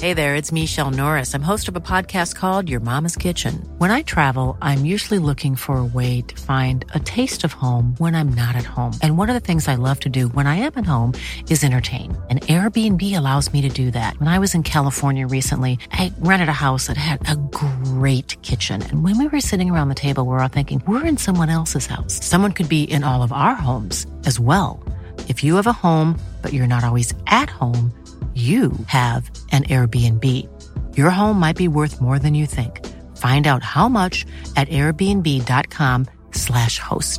Hey there, it's Michelle Norris. I'm host of a podcast called Your Mama's Kitchen. When I travel, I'm usually looking for a way to find a taste of home when I'm not at home. And one of the things I love to do when I am at home is entertain. And Airbnb allows me to do that. When I was in California recently, I rented a house that had a great kitchen. And when we were sitting around the table, we were all thinking, we're in someone else's house. Someone could be in all of our homes as well. If you have a home, but you're not always at home, you have an Airbnb. Your home might be worth more than you think. Find out how much at airbnb.com/host.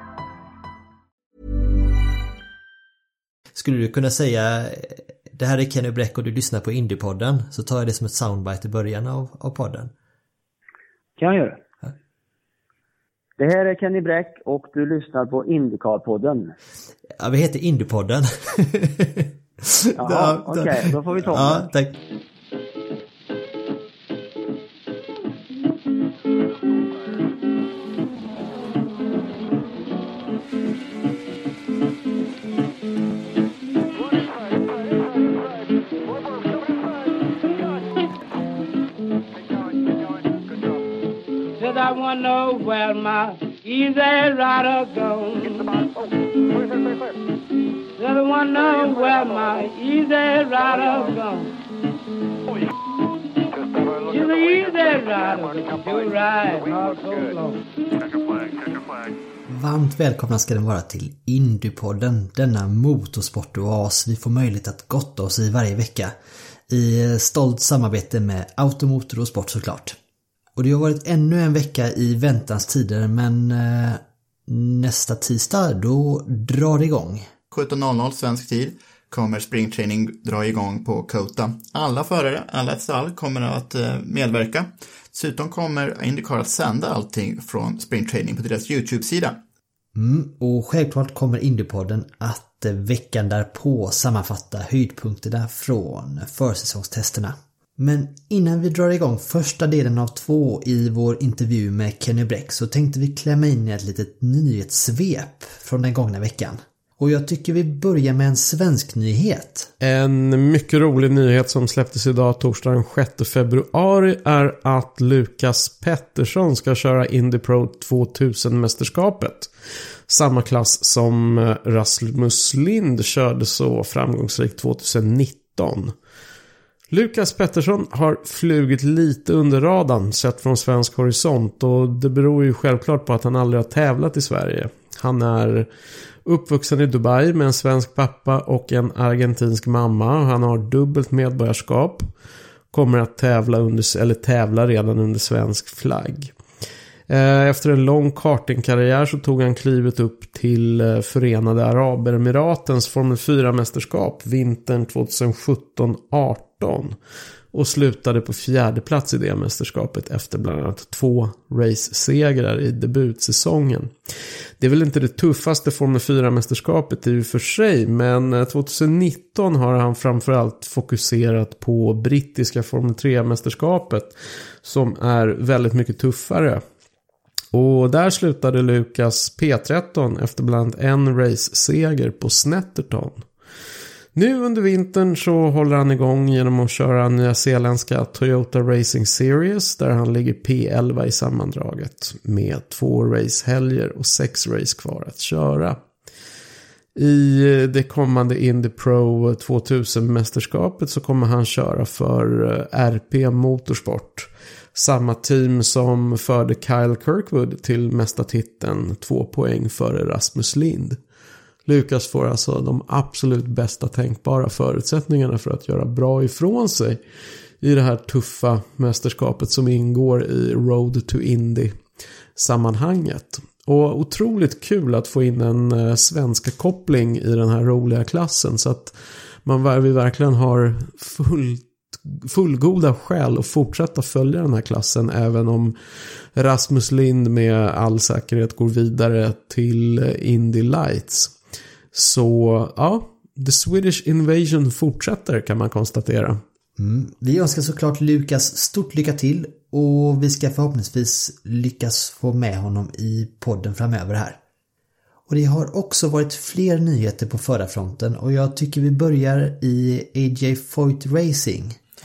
Skulle du kunna säga, det här är Kenny Bräck och du lyssnar på Indiepodden, så tar jag det som ett soundbite i början av podden. Kan jag göra? Ja. Det här är Kenny Bräck och du lyssnar på Indycar-podden. Ja, vi heter Indiepodden. Jaha, okej, då får vi ta det. Ja, tack. Said I wanna know where my easy rider goes. Said I wanna know where my easy rider goes. She's an easy rider, she'll ride not so long. Varmt välkomna ska den vara till Indiepodden, denna motorsportoas vi får möjlighet att gotta oss i varje vecka. I stolt samarbete med Automotor och Sport såklart. Och det har varit ännu en vecka i väntans tider, men nästa tisdag då drar det igång. 17.00 svensk tid kommer springtraining dra igång på Kota. Alla förare, alla stall kommer att medverka. Dessutom kommer IndyCar att sända allting från springtraining på deras YouTube-sida. Och självklart kommer Indiepodden att veckan därpå sammanfatta höjdpunkterna från försäsongstesterna. Men innan vi drar igång första delen av 2 i vår intervju med Kenny Bräck så tänkte vi klämma in i ett litet nyhetssvep från den gångna veckan. Och jag tycker vi börjar med en svensk nyhet. En mycket rolig nyhet som släpptes idag torsdag den 6 februari är att Lukas Pettersson ska köra Indy Pro 2000-mästerskapet. Samma klass som Rasmus Lind körde så framgångsrikt 2019. Lukas Pettersson har flugit lite under radarn sett från svensk horisont, och det beror ju självklart på att han aldrig har tävlat i Sverige. Han är uppvuxen i Dubai med en svensk pappa och en argentinsk mamma. Han har dubbelt medborgarskap. Kommer att tävla redan under svensk flagg. Efter en lång kartingkarriär så tog han klivet upp till Förenade Arabeemiratens Formel 4-mästerskap vintern 2017-18 och slutade på 4:e plats i det mästerskapet efter bland annat 2 race-segrar i debutsäsongen. Det är väl inte det tuffaste Formel 4-mästerskapet i och för sig, men 2019 har han framförallt fokuserat på brittiska Formel 3-mästerskapet som är väldigt mycket tuffare. Och där slutade Lukas P13 efter bland annat en race-seger på Snetterton. Nu under vintern så håller han igång genom att köra nya zeeländska Toyota Racing Series där han ligger P11 i sammandraget med 2 racehelger och 6 race kvar att köra. I det kommande Indy Pro 2000-mästerskapet så kommer han köra för RP Motorsport. Samma team som förde Kyle Kirkwood till mästartiteln 2 poäng före Rasmus Lind. Lukas får alltså de absolut bästa tänkbara förutsättningarna för att göra bra ifrån sig i det här tuffa mästerskapet som ingår i Road to Indy-sammanhanget. Och otroligt kul att få in en svenska koppling i den här roliga klassen så att vi verkligen har fullgoda skäl att fortsätta följa den här klassen även om Rasmus Lind med all säkerhet går vidare till Indy Lights. Så ja, The Swedish Invasion fortsätter kan man konstatera. Vi önskar såklart Lukas stort lycka till och vi ska förhoppningsvis lyckas få med honom i podden framöver här. Och det har också varit fler nyheter på förarfronten och jag tycker vi börjar i AJ Foyt Racing.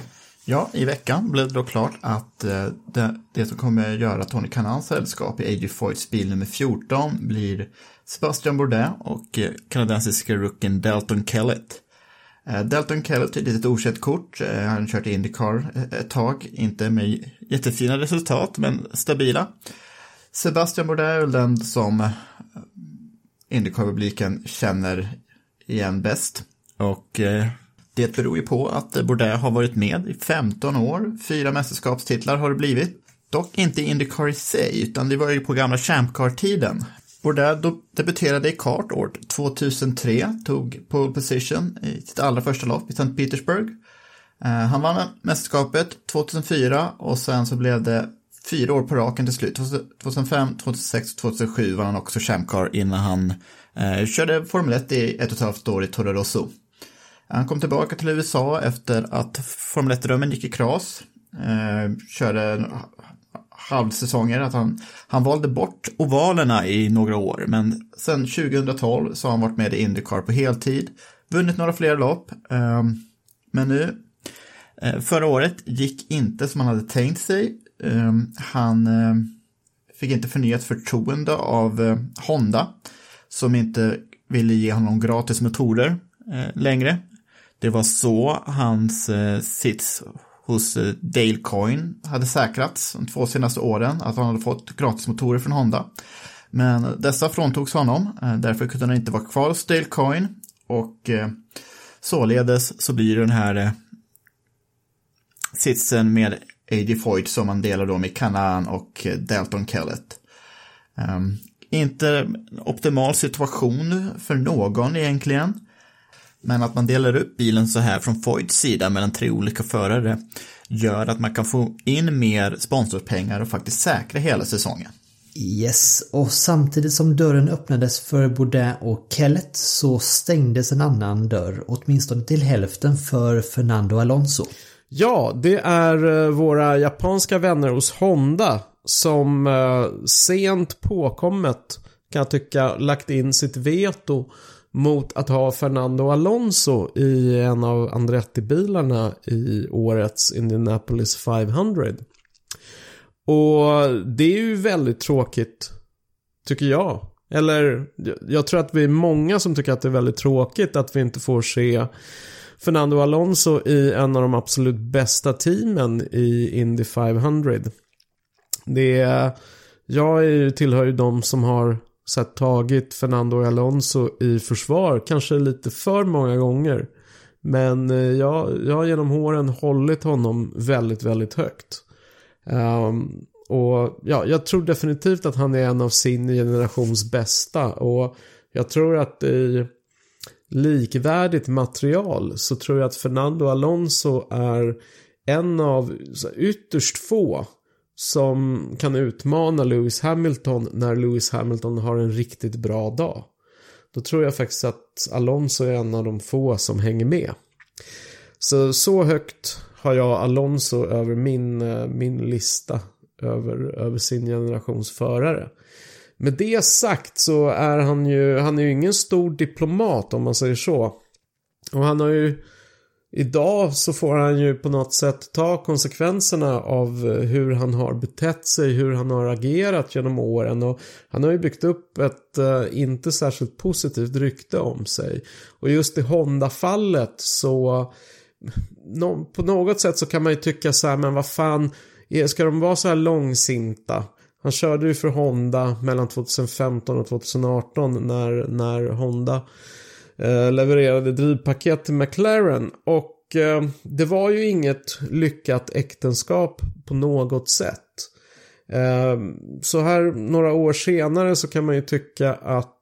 Ja, i veckan blev det då klart att det som kommer göra Tony Kanaans sällskap i A.J. Foyts bil nummer 14 blir Sebastian Bourdais och kanadensiska rookien Dalton Kellett. Dalton Kellett är ett litet okänt kort. Han har kört IndyCar ett tag, inte med jättefina resultat men stabila. Sebastian Bourdais är den som IndyCar-publiken känner igen bäst. Och det beror ju på att Bourdais har varit med i 15 år. 4 mästerskapstitlar har det blivit. Dock inte IndyCar i sig, utan det var ju på gamla Champ Car-tiden. Bourdais debuterade i kart år 2003, tog pole position i sitt allra första lopp i St. Petersburg. Han vann mästerskapet 2004 och sen så blev det 4 år på raken till slut. 2005, 2006 och 2007 var han också Champ Car innan han körde Formel 1 i 1,5 år i Toro Rosso. Han kom tillbaka till USA efter att Formel 1-drömmen gick i kras. Körde halvsäsonger, att han valde bort ovalerna i några år, men sen 2012 så har han varit med i IndyCar på heltid, vunnit några fler lopp, men nu förra året gick inte som han hade tänkt sig. Han fick inte förnyat förtroende av Honda som inte ville ge honom gratis motorer längre. Det var så hans sits hos Dale Coyne hade säkrats de 2 senaste åren, att han hade fått gratismotorer från Honda. Men dessa fråntogs honom, därför kunde han inte vara kvar hos Dale Coyne och således så blir den här sitsen med A.J. Foyt som man delar då med Kanaan och Dalton Kellett. Inte optimal situation för någon egentligen. Men att man delar upp bilen så här från Foyts sida mellan 3 olika förare gör att man kan få in mer sponsorpengar och faktiskt säkra hela säsongen. Yes, och samtidigt som dörren öppnades för Bourdais och Kellett så stängdes en annan dörr, åtminstone till hälften, för Fernando Alonso. Ja, det är våra japanska vänner hos Honda som sent påkommet, kan jag tycka, lagt in sitt veto mot att ha Fernando Alonso i en av Andretti-bilarna i årets Indianapolis 500. Och det är ju väldigt tråkigt, tycker jag. Eller jag tror att vi är många som tycker att det är väldigt tråkigt att vi inte får se Fernando Alonso i en av de absolut bästa teamen i Indy 500. Jag tillhör ju de som har tagit Fernando Alonso i försvar kanske lite för många gånger, men jag har genom åren hållit honom väldigt, väldigt högt. Och ja, jag tror definitivt att han är en av sin generations bästa, och jag tror att i likvärdigt material så tror jag att Fernando Alonso är en av ytterst få som kan utmana Lewis Hamilton när Lewis Hamilton har en riktigt bra dag. Då tror jag faktiskt att Alonso är en av de få som hänger med. Så högt har jag Alonso över min lista över sin generations förare. Med det sagt så är han är ju ingen stor diplomat, om man säger så. Och han har ju idag så får han ju på något sätt ta konsekvenserna av hur han har betett sig, hur han har agerat genom åren, och han har ju byggt upp ett inte särskilt positivt rykte om sig. Och just i Honda-fallet så på något sätt så kan man ju tycka så här, men vad fan, ska de vara så här långsinta? Han körde ju för Honda mellan 2015 och 2018 när Honda levererade drivpaket till McLaren, och det var ju inget lyckat äktenskap på något sätt. Så här några år senare så kan man ju tycka att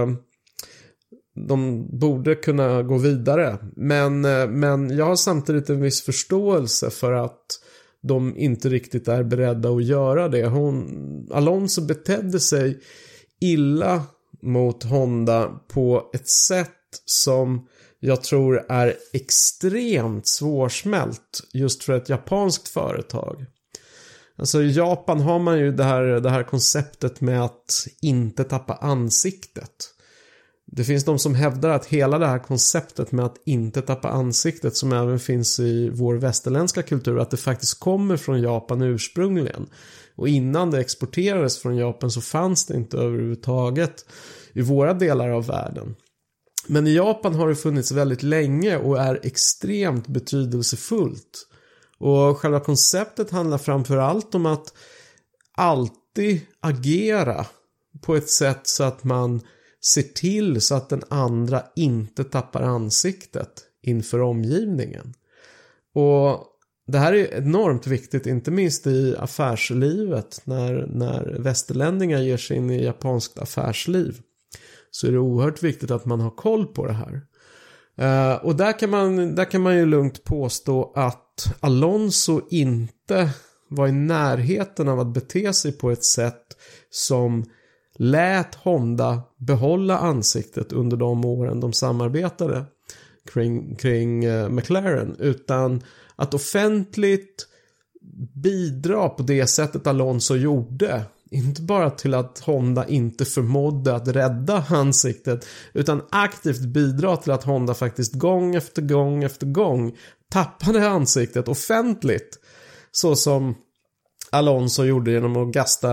de borde kunna gå vidare, men jag har samtidigt en viss förståelse för att de inte riktigt är beredda att göra det. Alonso betedde sig illa mot Honda på ett sätt som jag tror är extremt svårsmält just för ett japanskt företag. Alltså i Japan har man ju det här konceptet med att inte tappa ansiktet. Det finns de som hävdar att hela det här konceptet med att inte tappa ansiktet, som även finns i vår västerländska kultur, att det faktiskt kommer från Japan ursprungligen. Och innan det exporterades från Japan så fanns det inte överhuvudtaget i våra delar av världen. Men i Japan har det funnits väldigt länge och är extremt betydelsefullt. Och själva konceptet handlar framförallt om att alltid agera på ett sätt så att man ser till så att den andra inte tappar ansiktet inför omgivningen. Och det här är enormt viktigt, inte minst i affärslivet. När västerlänningar ger sig in i japanskt affärsliv så är det oerhört viktigt att man har koll på det här. Och där kan man ju lugnt påstå att Alonso inte var i närheten av att bete sig på ett sätt som lät Honda behålla ansiktet under de åren de samarbetade kring McLaren, utan att offentligt bidra på det sättet Alonso gjorde, inte bara till att Honda inte förmådde att rädda ansiktet, utan aktivt bidra till att Honda faktiskt gång efter gång tappade ansiktet offentligt, så som Alonso gjorde genom att gasta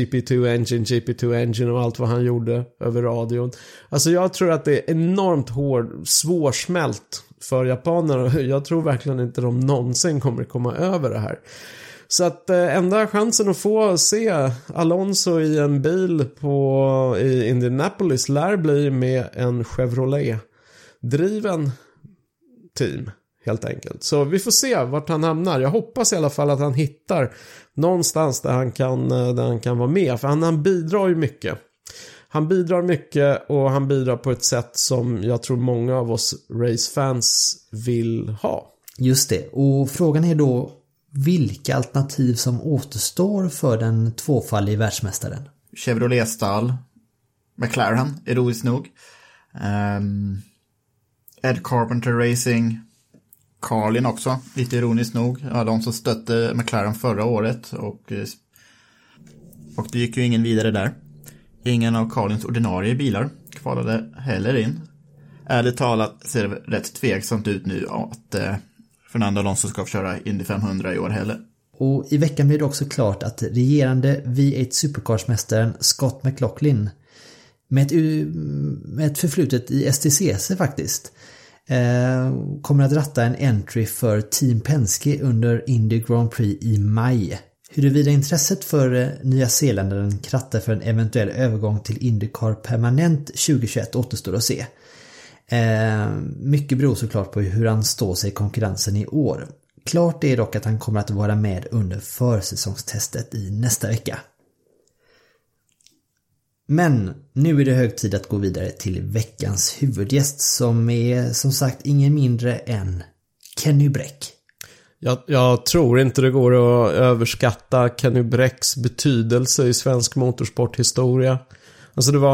GP2 Engine och allt vad han gjorde över radion. Alltså jag tror att det är enormt svårsmält för japanerna. Jag tror verkligen inte de någonsin kommer komma över det här. Så att enda chansen att få se Alonso i en bil i Indianapolis lär bli med en Chevrolet-driven team. Helt enkelt. Så vi får se vart han hamnar. Jag hoppas i alla fall att han hittar någonstans där han kan vara med. För han bidrar ju mycket. Han bidrar mycket och han bidrar på ett sätt som jag tror många av oss racefans vill ha. Just det. Och frågan är då vilka alternativ som återstår för den tvåfaldige världsmästaren. Chevrolet-stall, McLaren, ironiskt nog. Ed Carpenter Racing, Carlin också, lite ironiskt nog. Ja, de som stötte McLaren förra året och det gick ju ingen vidare där. Ingen av Carlins ordinarie bilar kvalade heller in. Ärligt talat ser det rätt tveksamt ut nu att Fernando Alonso ska köra Indy 500 i år heller. Och i veckan blev det också klart att regerande V8 Supercars-mästaren Scott McLaughlin med ett förflutet i STCC faktiskt kommer att ratta en entry för Team Penske under Indy Grand Prix i maj. Huruvida intresset för Nya Zeeländaren krattar för en eventuell övergång till IndyCar permanent 2021 återstår att se. Mycket beror såklart på hur han står sig i konkurrensen i år. Klart är dock att han kommer att vara med under försäsongstestet i nästa vecka. Men nu är det hög tid att gå vidare till veckans huvudgäst som är som sagt ingen mindre än Kenny Bräck. Jag tror inte det går att överskatta Kenny Bräcks betydelse i svensk motorsporthistoria. Alltså det var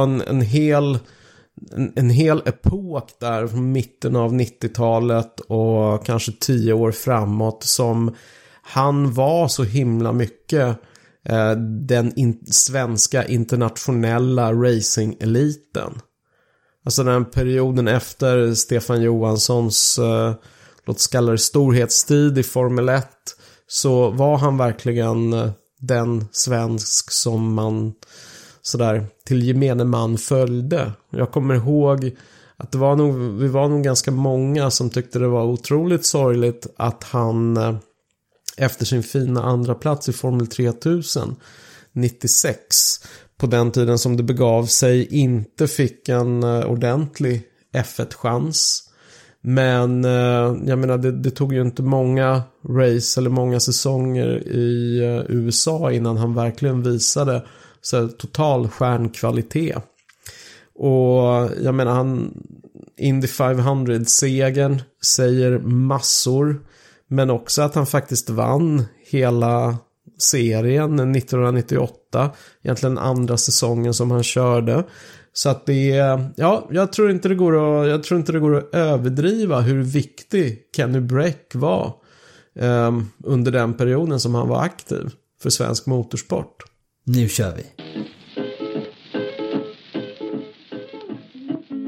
en hel epok där från mitten av 90-talet och kanske 10 år framåt som han var så himla mycket den svenska internationella racing-eliten. Alltså den perioden efter Stefan Johanssons låt oss kalla det storhetstid i Formel 1 så var han verkligen den svensk som man sådär till gemene man följde. Jag kommer ihåg att vi var nog ganska många som tyckte det var otroligt sorgligt att han efter sin fina andra plats i Formel 3000 96 på den tiden som det begav sig inte fick en ordentlig F1-chans. Men jag menar det tog ju inte många race eller många säsonger i USA innan han verkligen visade så total stjärnkvalitet. Och jag menar han Indy 500-segern säger massor, men också att han faktiskt vann hela serien 1998, egentligen andra säsongen som han körde. Så att jag tror inte det går att överdriva hur viktig Kenny Bräck var under den perioden som han var aktiv för svensk motorsport. Nu kör vi.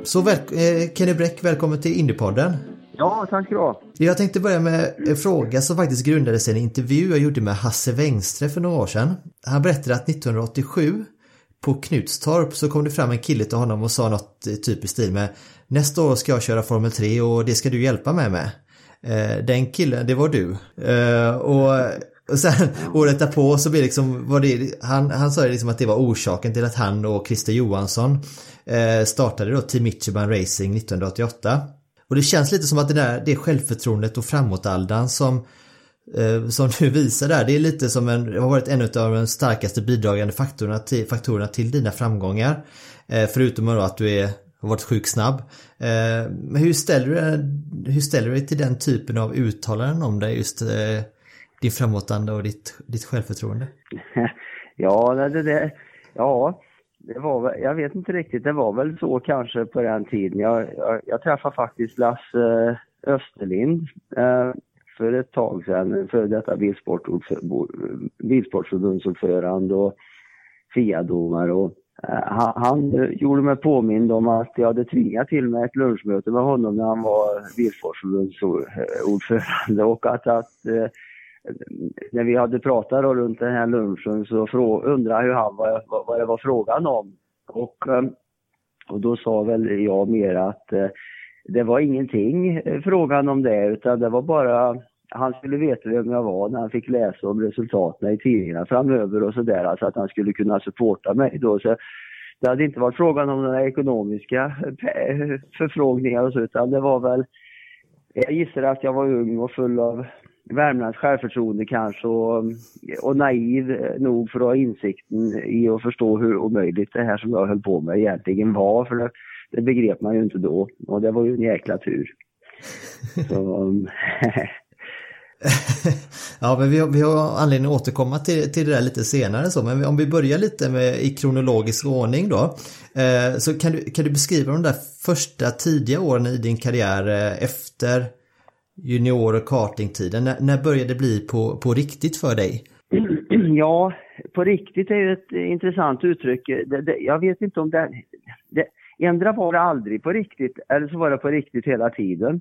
Så Kenny Bräck, välkommen till Indiepodden. Ja, tack ska du ha. Jag tänkte börja med en fråga som faktiskt grundade sig i en intervju jag gjorde med Hasse Wängström för några år sedan. Han berättade att 1987 på Knutstorp så kom det fram en kille till honom och sa något typ i stil med: nästa år ska jag köra Formel 3 och det ska du hjälpa mig med. Den killen, det var du. Och sen året därpå så blev liksom, han sa liksom att det var orsaken till att han och Christer Johansson startade då Team Ichiban Racing 1988. Och det känns lite som att det självförtroendet och framåtaldan som du visar där, det är lite som har varit en av de starkaste bidragande faktorerna till dina framgångar. Förutom att du har varit sjukt snabb. Men hur ställer du dig till den typen av uttalanden om dig, just din framåtanda och ditt självförtroende? Det var väl, jag vet inte riktigt, det var väl så kanske på den tiden. Jag träffade faktiskt Lasse Österlind för ett tag sedan, för detta bilsportförbundsordförande och FIA-domare, och han gjorde mig påmind om att jag hade tvingat till mig ett lunchmöte med honom när han var bilsportförbundsordförande, och att när vi hade pratat runt den här lunchen så undrade hur han vad det var frågan om. Och då sa väl jag mer att det var ingenting frågan om det, utan det var bara, han skulle veta vem jag var när han fick läsa om resultaten i tidningarna framöver och sådär, alltså att han skulle kunna supporta mig då. Så det hade inte varit frågan om några ekonomiska förfrågningar och så, utan det var väl, jag gissar att jag var ung och full av Värmlands självförtroende kanske, och naiv nog för att ha insikten i att förstå hur omöjligt det här som jag höll på med egentligen var, för det begrep man ju inte då, och det var ju en jäkla tur. Så, ja, men vi har anledning att återkomma till det där lite senare så, men om vi börjar lite i kronologisk ordning då, så kan du beskriva de där första tidiga åren i din karriär efter junior- och kartingtiden. När började det bli på riktigt för dig? Ja, på riktigt är ju ett intressant uttryck. Jag vet inte om det ändra var det aldrig på riktigt, eller så var det på riktigt hela tiden.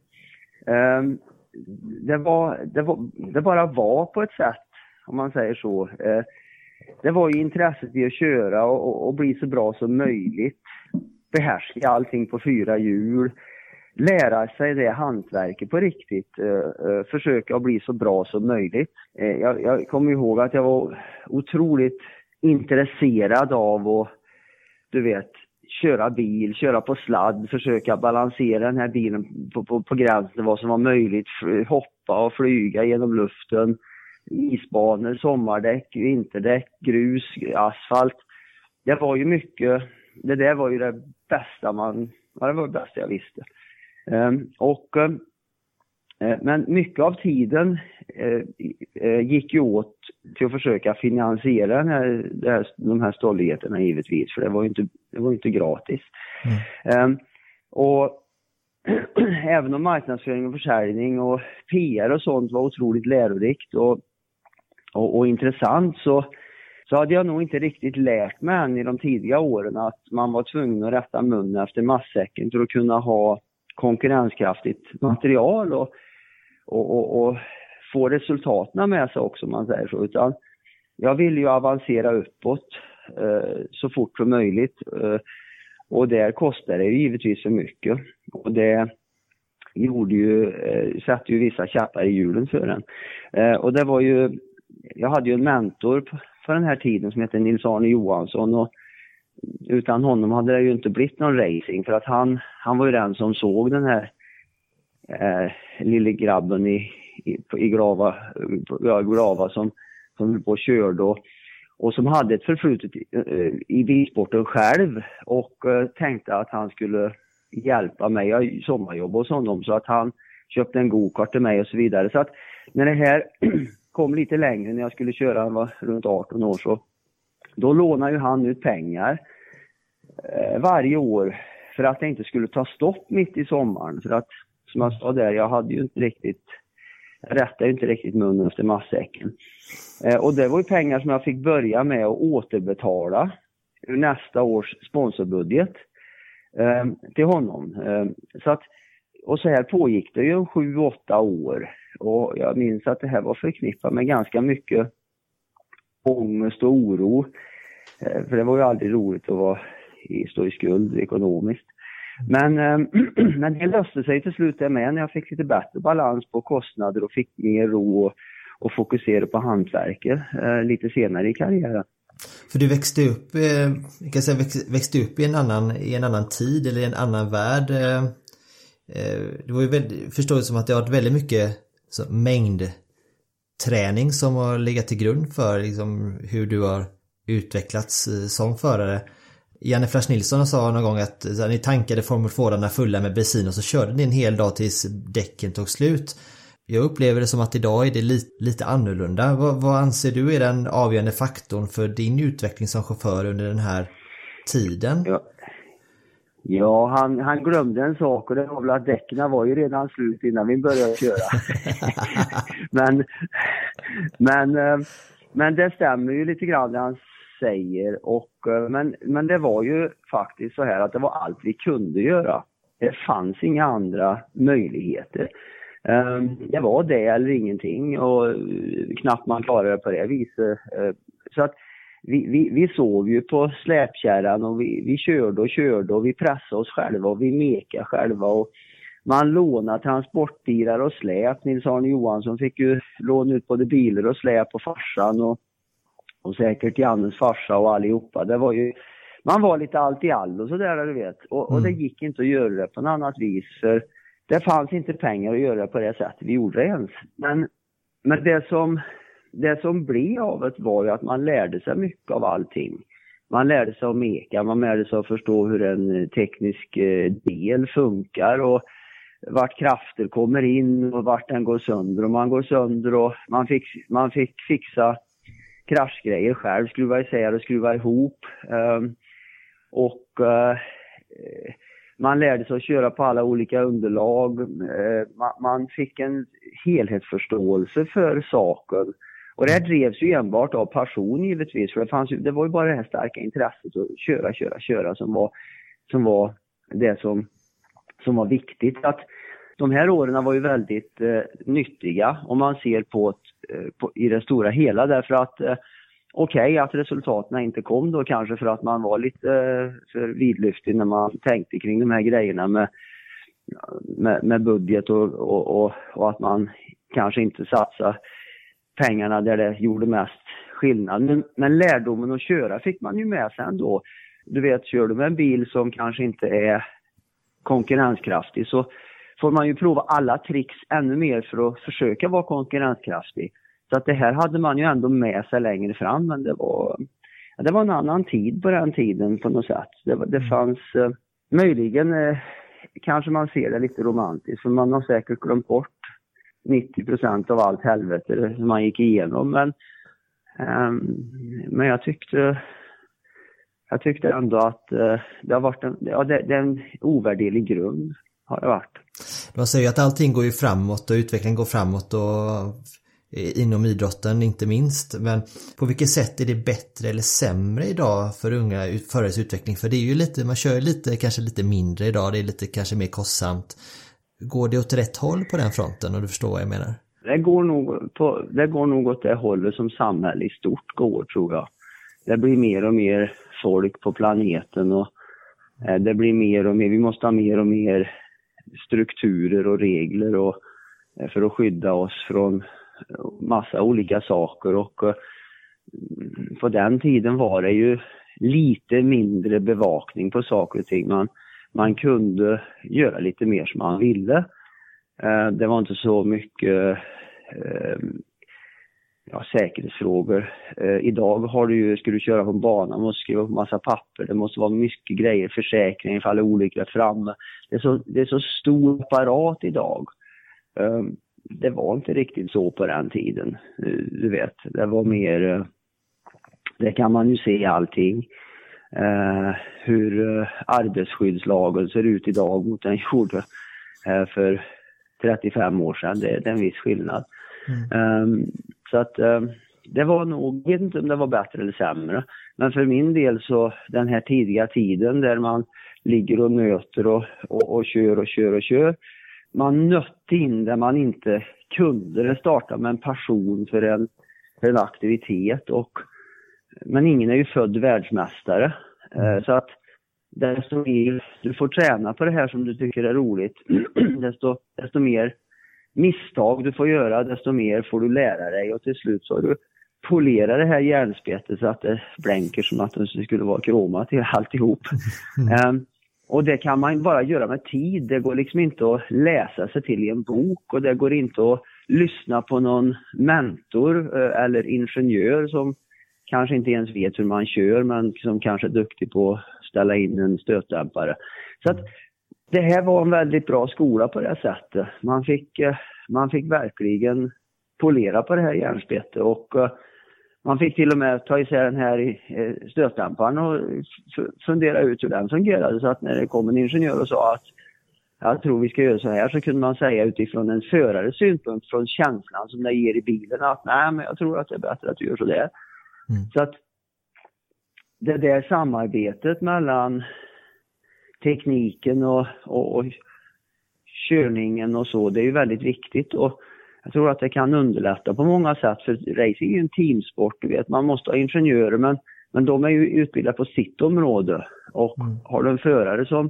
Det bara var på ett sätt, om man säger så. Det var ju intresset i att köra och bli så bra som möjligt. Behärska allting på 4 hjul. Lära sig det hantverket på riktigt. Försöka att bli så bra som möjligt. Jag kommer ihåg att jag var otroligt intresserad av att, du vet, köra bil, köra på sladd, försöka balansera den här bilen på gränsen till vad som var möjligt, hoppa och flyga genom luften, isbanor, sommardäck, vinterdäck, grus, asfalt. Det var ju mycket, det där var ju det bästa det var det bästa jag visste. Men mycket av tiden gick ju åt till att försöka finansiera de här stolligheterna givetvis, för det var ju inte gratis. Och även om marknadsföring och försäljning och PR och sånt var otroligt lärorikt och intressant, så hade jag nog inte riktigt lärt mig än i de tidiga åren att man var tvungen att rätta munnen efter matsäcken för att kunna ha konkurrenskraftigt material och få resultaten med sig också, om man säger så. Utan jag ville ju avancera uppåt så fort som möjligt, och där kostade det ju givetvis för mycket, och det satte ju vissa käppar i hjulen för en. Och det var ju, jag hade ju en mentor för den här tiden som heter Nils-Arne Johansson, och utan honom hade det ju inte blivit någon racing, för att han var ju den som såg den här lille grabben i Glava som höll på och körde och som hade ett förflutet i bilsporten själv, och tänkte att han skulle hjälpa mig. Jag sommarjobbade hos honom, så att han köpte en go-kart till mig och så vidare. Så att när det här kom lite längre, när jag skulle köra, han var runt 18 år, så då lånade ju han ut pengar varje år för att det inte skulle ta stopp mitt i sommaren. För att, som jag sa där, jag rättade ju inte riktigt munnen efter matsäcken. Och det var ju pengar som jag fick börja med att återbetala ur nästa års sponsorbudget. till honom. Så att, och så här pågick det ju 7-8 år. Och jag minns att det här var förknippat med ganska mycket ångest och oro. För det var ju aldrig roligt att stå i skuld ekonomiskt. Men det löste sig till slut med när jag fick lite bättre balans på kostnader och fick mer ro och fokusera på hantverket lite senare i karriären. För du växte upp i en annan tid eller i en annan värld. Det var ju förstår som att det har varit väldigt mycket mängdträning som har legat till grund för liksom, hur du har utvecklats som förare. Janne Flash Nilsson sa någon gång att ni tankade Formel 4-arna fulla med bensin och så körde ni en hel dag tills däcken tog slut. Jag upplever det som att idag är det lite annorlunda. Vad anser du är den avgörande faktorn för din utveckling som chaufför under den här tiden? Ja, han glömde en sak och det var väl att däcken var ju redan slut innan vi började köra. men det stämmer ju lite grann det han säger. Men det var ju faktiskt så här att det var allt vi kunde göra. Det fanns inga andra möjligheter. Det var det eller ingenting och knappt man klarade det på det viset. Så att vi sov ju på släpkärran och vi körde och vi pressade oss själva och vi mekade själva och man lånade transportbilar och släp. Nils-Arne Johansson fick ju låna ut både bilar och släp på farsan och säkert Jannes farsa och allihopa. Det var ju, man var lite allt i all och sådär, du vet. Och det gick inte att göra det på något annat vis för det fanns inte pengar att göra det på det sättet vi gjorde det ens. Men det som blev av det var ju att man lärde sig mycket av allting. Man lärde sig att meka, man lärde sig att förstå hur en teknisk del funkar och vart krafter kommer in och vart den går sönder. Och man går sönder och man fick fixa kraschgrejer själv, skruva isär och skruva ihop. Man lärde sig att köra på alla olika underlag. Man fick en helhetsförståelse för saken. Och det här drevs ju enbart av passion givetvis. För det var ju bara det här starka intresset att köra som var det som var viktigt. Att de här åren var ju väldigt nyttiga om man ser på i det stora hela. Därför att okej, att resultaten inte kom då kanske för att man var lite för vidlyftig när man tänkte kring de här grejerna med budget och att man kanske inte satsade pengarna där det gjorde mest skillnad. Men lärdomen att köra fick man ju med sig ändå. Du vet, kör du med en bil som kanske inte är konkurrenskraftig så får man ju prova alla tricks ännu mer för att försöka vara konkurrenskraftig. Så att det här hade man ju ändå med sig längre fram, men det var en annan tid på den tiden på något sätt. Det fanns möjligen, kanske man ser det lite romantiskt, för man har säkert glömt bort 90% av allt helvete som man gick igenom. Men jag tyckte ändå att det har varit det är en ovärderlig grund har det varit. Man säger ju att allting går ju framåt och utvecklingen går framåt och inom idrotten inte minst. Men på vilket sätt är det bättre eller sämre idag för unga förares utveckling? För det är ju lite, man kör kanske lite mindre idag, det är lite kanske mer kostsamt. Går det åt rätt håll på den fronten, och du förstår vad jag menar? Det går nog åt det hållet som samhälle i stort går, tror jag. Det blir mer och mer folk på planeten och det blir mer och mer, vi måste ha mer och mer strukturer och regler och för att skydda oss från massa olika saker. Och på den tiden var det ju lite mindre bevakning på saker och ting. Man kunde göra lite mer som man ville. Det var inte så mycket säkerhetsfrågor. Idag ska du köra på en bana, man måste skriva på massa papper. Det måste vara mycket grejer, försäkring ifall det är olyckor framme. Det är så stor apparat idag. Det var inte riktigt så på den tiden. Du vet, det var mer, det kan man ju se i allting. Hur arbetsskyddslagen ser ut idag mot den gjorde för 35 år sedan. Det är en viss skillnad. Så att det var nog, jag vet inte om det var bättre eller sämre. Men för min del så den här tidiga tiden där man ligger och nöter och kör. Man nötte in där man inte kunde starta med en passion för en aktivitet. Men ingen är ju född världsmästare. Så att desto mer du får träna på det här som du tycker är roligt, desto mer misstag du får göra, desto mer får du lära dig. Och till slut så har du polerat det här järnspettet så att det blänker som att det skulle vara kromat till alltihop. Och det kan man bara göra med tid. Det går liksom inte att läsa sig till i en bok, och det går inte att lyssna på någon mentor eller ingenjör som kanske inte ens vet hur man kör, men som kanske är duktig på att ställa in en stötdämpare. Så att det här var en väldigt bra skola på det sättet. Man fick verkligen polera på det här järnspettet, och man fick till och med ta isär den här stötdämparen och fundera ut hur den fungerade. Så att när det kom en ingenjör och sa att jag tror vi ska göra så här, så kunde man säga utifrån en förares synpunkt, från känslan som det ger i bilen, att nej, men jag tror att det är bättre att du gör så där. Så att det där samarbetet mellan tekniken och körningen och så, det är ju väldigt viktigt, och jag tror att det kan underlätta på många sätt, för racing är ju en teamsport, du vet, man måste ha ingenjörer, men de är ju utbildade på sitt område, och har du en förare som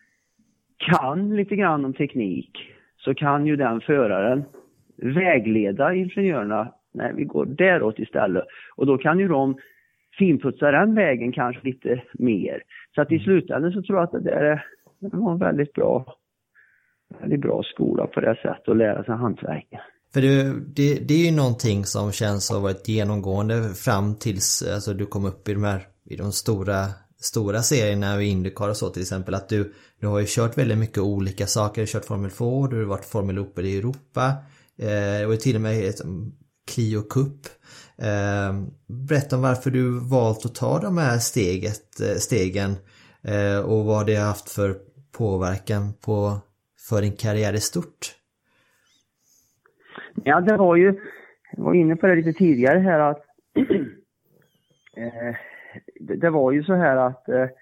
kan lite grann om teknik, så kan ju den föraren vägleda ingenjörerna när vi går däråt istället, och då kan ju de finputsa den vägen kanske lite mer. Så att i slutändan så tror jag att det var en väldigt bra skola på det sättet att lära sig hantverket. För det är ju någonting som känns att ha varit genomgående fram tills alltså, du kom upp i de stora serierna i IndyCar och så, till exempel, att du har ju kört väldigt mycket olika saker. Du har kört Formel 2, du har varit Formel Open i Europa, och till och med Clio Cup. Berätta om varför du valt att ta de här stegen och vad det har haft för påverkan för din karriär i stort. Ja, jag var inne på det lite tidigare här, att det var ju så här att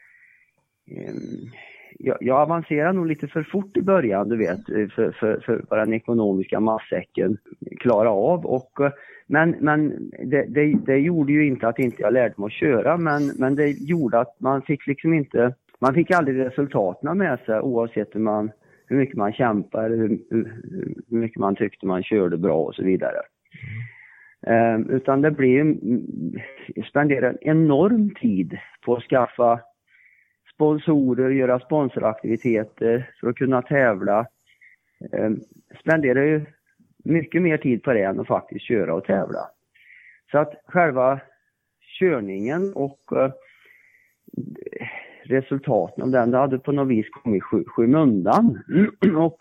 jag avancerade nog lite för fort i början, du vet, för vad den ekonomiska massäcken klara av, och men det gjorde ju inte att inte jag lärde mig att köra, men det gjorde att man fick aldrig resultaten med sig, oavsett hur mycket man kämpar, hur mycket man tyckte man körde bra och så vidare. Utan det blev spendera en enorm tid på att skaffa sponsorer, göra sponsoraktiviteter för att kunna tävla. Spenderar ju mycket mer tid på det än att faktiskt köra och tävla. Så att själva körningen och resultaten av den, det hade på något vis kommit skymundan. Och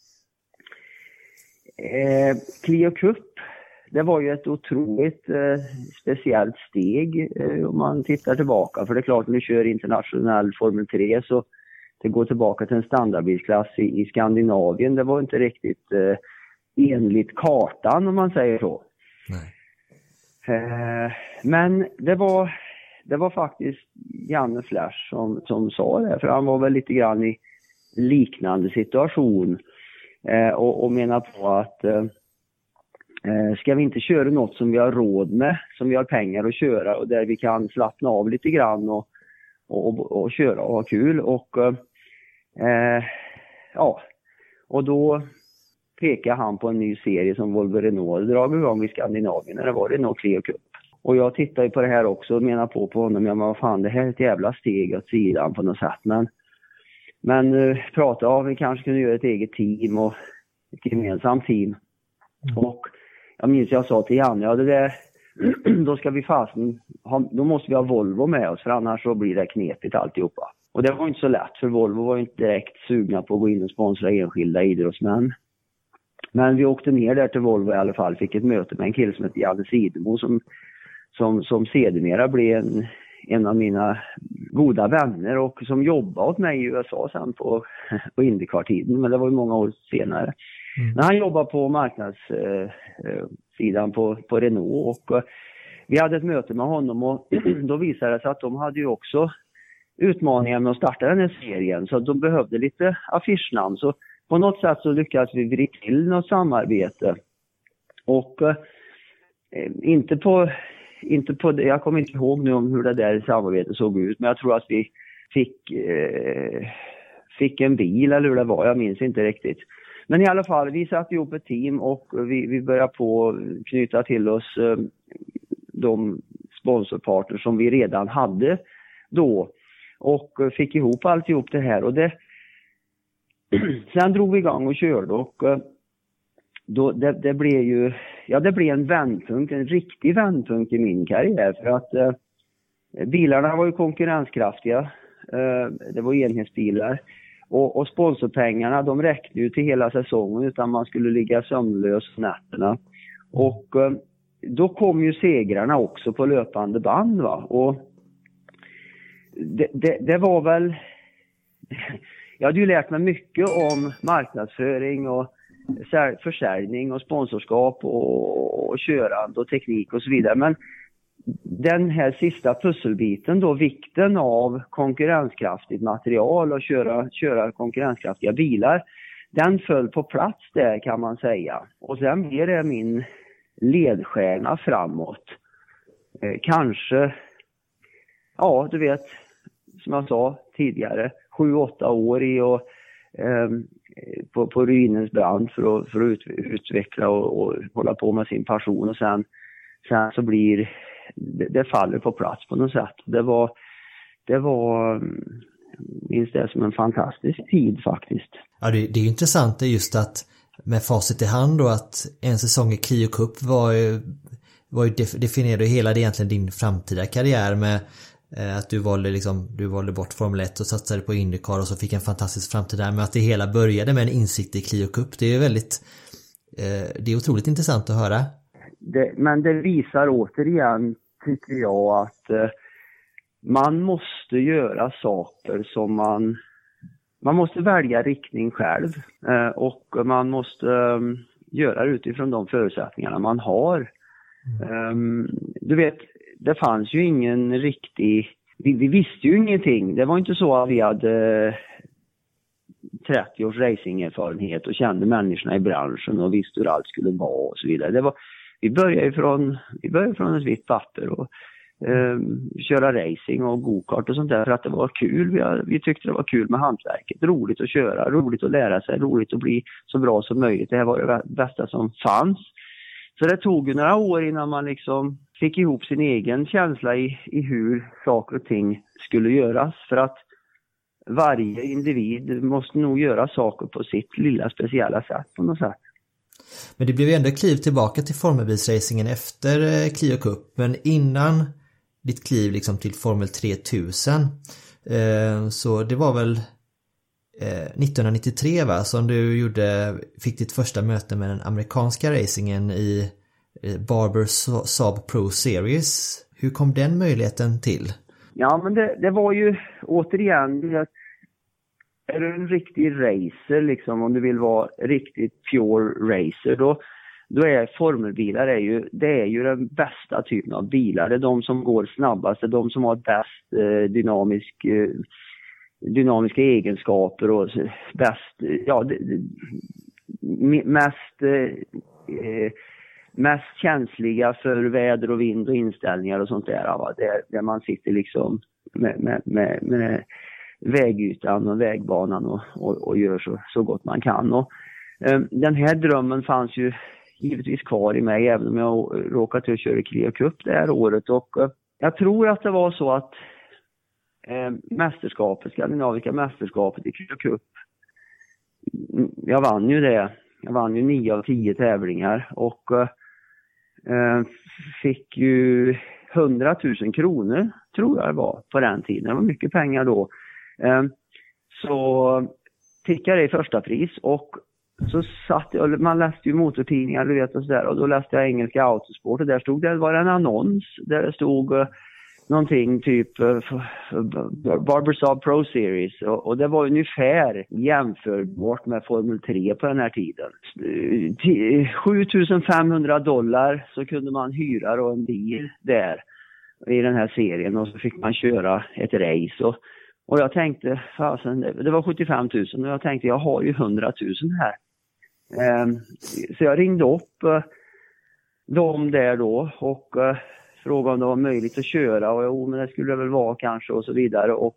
Clio Cup, det var ju ett otroligt speciellt steg om man tittar tillbaka. För det är klart, när du kör internationell Formel 3 så det går tillbaka till en standardbilsklass i Skandinavien. Det var inte riktigt enligt kartan, om man säger så. Nej. Men det var faktiskt Janne Flash som sa det. För han var väl lite grann i liknande situation och menar på att ska vi inte köra något som vi har råd med, som vi har pengar att köra och där vi kan slappna av lite grann och köra och ha kul. Och då pekar han på en ny serie som Volvo Renault dragit igång i Skandinavien när det var Renault Clio Cup. Och jag tittar ju på det här också och menar på honom, ja men vad fan, det här är ett jävla steg åt sidan på något sätt. Men prata av, vi kanske kunde göra ett eget team och ett gemensamt team. Och jag minns jag sa till Janne, ja det där, då ska vi då måste vi ha Volvo med oss, för annars så blir det knepigt alltihopa. Och det var inte så lätt, för Volvo var inte direkt sugna på att gå in och sponsra enskilda idrottsmän. Men vi åkte ner där till Volvo i alla fall, fick ett möte med en kille som heter Janne Sidemo som sedermera blev en av mina goda vänner och som jobbade åt mig i USA sen på IndyCar-tiden, men det var ju många år senare. Men han jobbade på marknadssidan på Renault och vi hade ett möte med honom och då visade det sig att de hade ju också utmaningar med att starta den här serien. Så de behövde lite affischnamn. Så på något sätt så lyckades vi vrida till något samarbete. Och inte på det, jag kommer inte ihåg nu om hur det där samarbetet såg ut. Men jag tror att vi fick en bil eller hur det var, jag minns inte riktigt. Men i alla fall, vi satte ihop ett team och vi började på knyta till oss de sponsorpartner som vi redan hade då. Och fick ihop alltihop det här. Och sen drog vi igång och körde och då, det blev ju, det blev en vändpunkt, en riktig vändpunkt i min karriär. För att bilarna var ju konkurrenskraftiga. Det var enhetsbilar. Och sponsorpengarna, de räckte ju till hela säsongen utan man skulle ligga sömnlös nätterna. Och då kom ju segrarna också på löpande band, va. Och det var väl... Jag hade ju lärt mig mycket om marknadsföring och försäljning och sponsorskap och körande och teknik och så vidare. Men den här sista pusselbiten då, vikten av konkurrenskraftigt material och köra konkurrenskraftiga bilar, den föll på plats där, kan man säga. Och sen blir det min ledstjärna framåt. Kanske, ja du vet, som jag sa tidigare, 7-8 år i och på ruinens brant för att utveckla och hålla på med sin passion, och sen så blir det faller på plats på något sätt. Det var minst det som en fantastisk tid faktiskt. Ja, det är ju intressant just att med facit i hand då, att en säsong i Clio Cup definierade hela egentligen din framtida karriär med att du valde bort Formel 1 och satsade på IndyCar och så fick en fantastisk framtid där, med att det hela började med en insikt i Clio Cup. Det är väldigt det är otroligt intressant att höra. Men det visar återigen, tycker jag, att man måste göra saker som man måste välja riktning själv och man måste göra utifrån de förutsättningarna man har. Du vet, det fanns ju ingen riktig... Vi visste ju ingenting. Det var inte så att vi hade 30 års racingerfarenhet och kände människorna i branschen och visste hur allt skulle vara och så vidare. Vi började från ett vitt papper och köra racing och go-kart och sånt där för att det var kul. Vi tyckte det var kul med hantverket. Roligt att köra, roligt att lära sig, roligt att bli så bra som möjligt. Det här var det bästa som fanns. Så det tog ju några år innan man liksom fick ihop sin egen känsla i hur saker och ting skulle göras. För att varje individ måste nog göra saker på sitt lilla speciella sätt på något sätt. Men det blev ju ändå kliv tillbaka till formelbilsracingen efter Clio Cup. Men innan ditt kliv liksom till Formel 3000 så det var väl 1993 va, som du fick ditt första möte med den amerikanska racingen i Barber Saab Pro Series. Hur kom den möjligheten till? Ja, men det var ju återigen, är du en riktig racer liksom, om du vill vara riktigt pure racer, då är formelbilar det är ju den bästa typen av bilar. Det är de som går snabbast, det är de som har bäst dynamiska egenskaper och bäst, mest känsliga för väder och vind och inställningar och sånt där. Va? Där man sitter liksom med vägytan och vägbanan och gör så gott man kan. Och den här drömmen fanns ju givetvis kvar i mig, även om jag råkade till att köra Clio Cup det här året. Och jag tror att det var så att skandinaviska mästerskapet i Clio Cup, jag vann ju det. Jag vann ju 9 av 10 tävlingar och fick ju 100 000 kronor, tror jag det var, på den tiden. Det var mycket pengar då. Så tickade det i första pris och så man läste ju motortidningar, du vet, och sådär, och då läste jag engelska Autosport och där stod det var en annons där det stod någonting typ Barber Saab Pro Series och det var ungefär jämförbart med Formel 3 på den här tiden. $7,500 så kunde man hyra då en bil där i den här serien och så fick man köra ett race och jag tänkte, fasen, det var 75 000 och jag tänkte jag har ju 100 000 här. Så jag ringde upp dem där då och frågade om det var möjligt att köra och men det skulle det väl vara kanske och så vidare och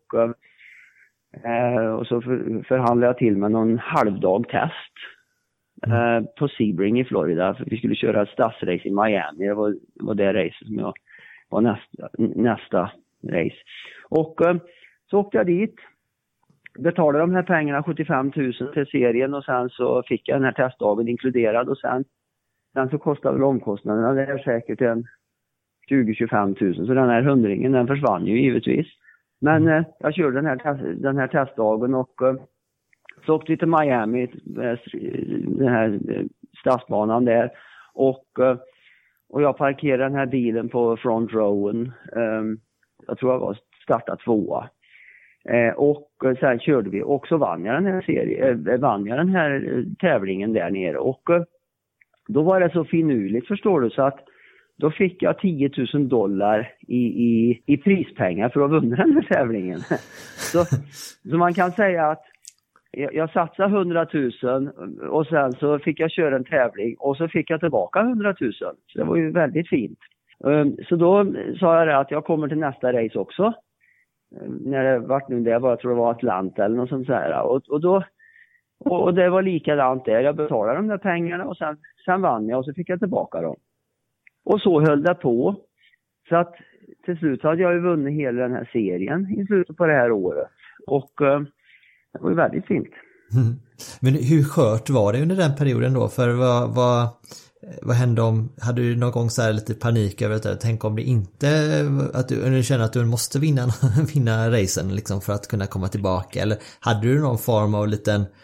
så förhandlade jag till med någon halvdag test på Sebring i Florida för vi skulle köra ett stadsrace i Miami. Det var det racet som jag var nästa race. Och så åkte jag dit, betalade de här pengarna 75 000 till serien och sen så fick jag den här testdagen inkluderad och sen så kostade väl omkostnaderna det är säkert en 20-25 000 så den här 100-ringen den försvann ju givetvis. Men jag körde den här testdagen och så åkte vi till Miami, den här stadsbanan där och jag parkerade den här bilen på front rowen. Jag tror jag var startat 2. Och sen körde vi och så vann jag den här tävlingen där nere och då var det så finurligt förstår du så att då fick jag $10,000 i prispengar för att vinna den här tävlingen. Så man kan säga att jag satsade 100 000 och sen så fick jag köra en tävling och så fick jag tillbaka 100 000. Så det var ju väldigt fint. Så då sa jag att jag kommer till nästa race också. När det vart nu det jag tror det var Atlanta eller något sånt där. Och det var likadant där. Jag betalade de där pengarna och sen vann jag och så fick jag tillbaka dem. Och så höll det på. Så att till slut hade jag ju vunnit hela den här serien i slutet på det här året. Och det var ju väldigt fint. Mm. Men hur skört var det under den perioden då? För vad hände om, hade du någon gång så här lite panik över det? Tänk om det inte, att du känner att du måste vinna racen liksom för att kunna komma tillbaka? Eller hade du någon form av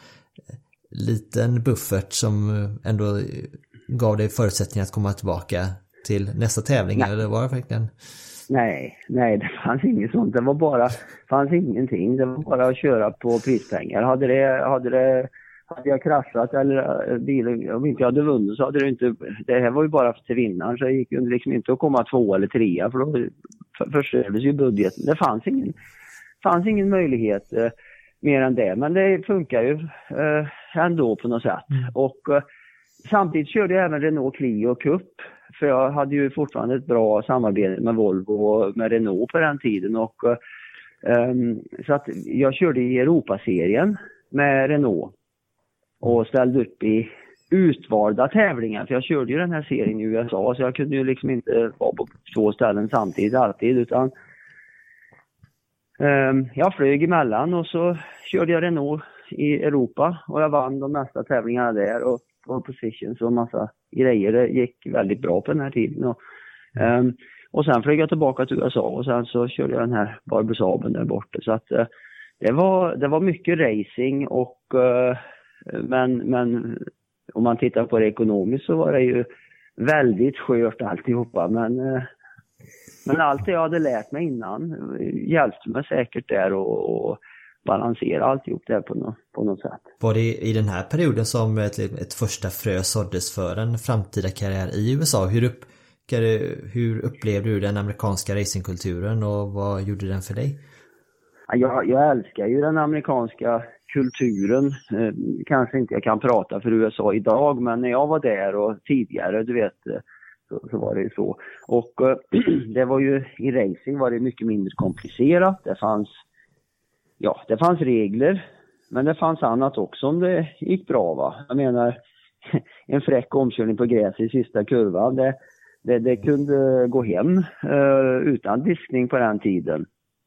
liten buffert som ändå gav dig förutsättningar att komma tillbaka till nästa tävling? Eller var det verkligen? Nej, det fanns inget sånt. Fanns ingenting. Det var bara att köra på prispengar. Hade jag kraschat eller bilen, om inte jag hade vunnit så hade det inte, det här var ju bara till vinnaren så det gick ju liksom inte att komma 2 eller 3 för då förstördes ju budgeten. Det fanns ingen möjlighet mer än det, men det funkar ju ändå på något sätt. Och samtidigt körde jag även Renault Clio Cup för jag hade ju fortfarande ett bra samarbete med Volvo och med Renault på den tiden och så att jag körde i Europaserien med Renault och ställde upp i utvalda tävlingar för jag körde ju den här serien i USA så jag kunde ju liksom inte vara på 2 ställen samtidigt alltid utan jag flög emellan och så körde jag Renault i Europa och jag vann de mesta tävlingarna där och positions och massa grejer. Det gick väldigt bra på den här tiden och sen flög jag tillbaka till USA och sen så körde jag den här Barber Saaben där borta så att det var mycket racing och men om man tittar på det ekonomiskt så var det ju väldigt skört alltihopa men allt det jag hade lärt mig innan hjälpte mig säkert där och balansera alltihop där på något sätt. Var det i den här perioden som ett första frö såddes för en framtida karriär i USA? Hur upplevde du den amerikanska racingkulturen och vad gjorde den för dig? Jag älskar ju den amerikanska kulturen. Kanske inte jag kan prata för USA idag, men när jag var där och tidigare, du vet, så var det ju så. Och det var ju, i racing var det mycket mindre komplicerat. Det fanns regler, men det fanns annat också om det gick bra, va. Jag menar, en fräck omkörning på gräs i sista kurvan, det kunde gå hem utan diskning på den tiden.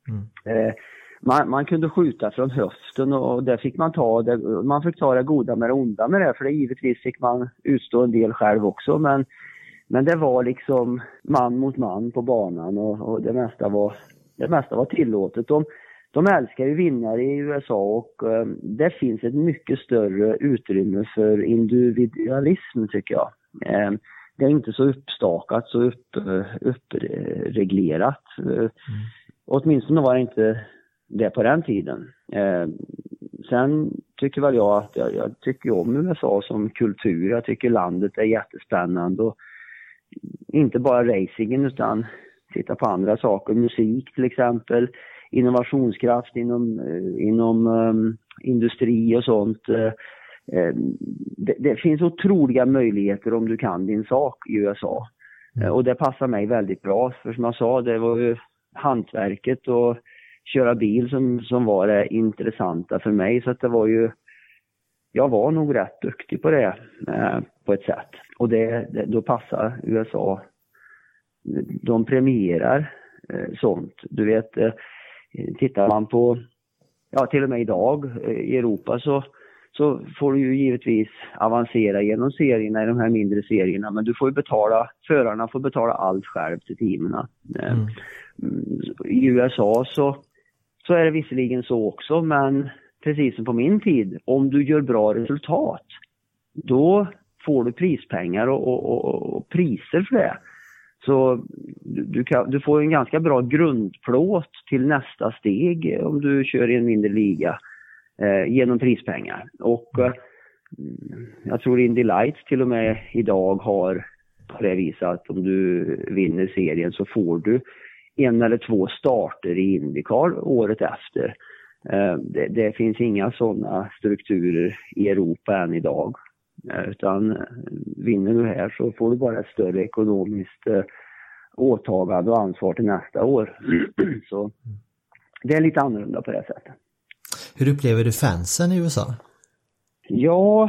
Man kunde skjuta från höften och det fick man ta. Man fick ta det goda med det onda med det, för det givetvis fick man utstå en del själv också. Men det var liksom man mot man på banan och det mesta var tillåtet. De älskar ju vinnare i USA och det finns ett mycket större utrymme för individualism tycker jag. det är inte så uppstakat, så uppreglerat. Åtminstone var det inte det på den tiden. Sen tycker väl jag att jag tycker om USA som kultur. Jag tycker landet är jättespännande och inte bara racingen utan titta på andra saker, musik till exempel, innovationskraft inom industri och sånt. Det finns otroliga möjligheter om du kan din sak i USA. Och det passar mig väldigt bra, för som jag sa, det var ju hantverket och köra bil som var det intressanta för mig, så att det var ju, jag var nog rätt duktig på det på ett sätt, och då passar USA. De premierar sånt, du vet, tittar man på, ja till och med idag i Europa så får du ju givetvis avancera genom serierna i de här mindre serierna, men du får ju förarna får betala allt själv till teamerna. I USA så är det visserligen så också, men precis som på min tid, om du gör bra resultat, då får du prispengar och priser för det. Så du får en ganska bra grundplåt till nästa steg om du kör i en mindre liga genom prispengar. Och jag tror Indy Lights till och med idag har på det viset att om du vinner serien så får du 1 eller 2 starter i IndyCar året efter. Det finns inga sådana strukturer i Europa än idag. Utan vinner du här så får du bara ett större ekonomiskt åtagande och ansvar till nästa år. Så det är lite annorlunda på det sättet. Hur upplever du fansen i USA? Ja,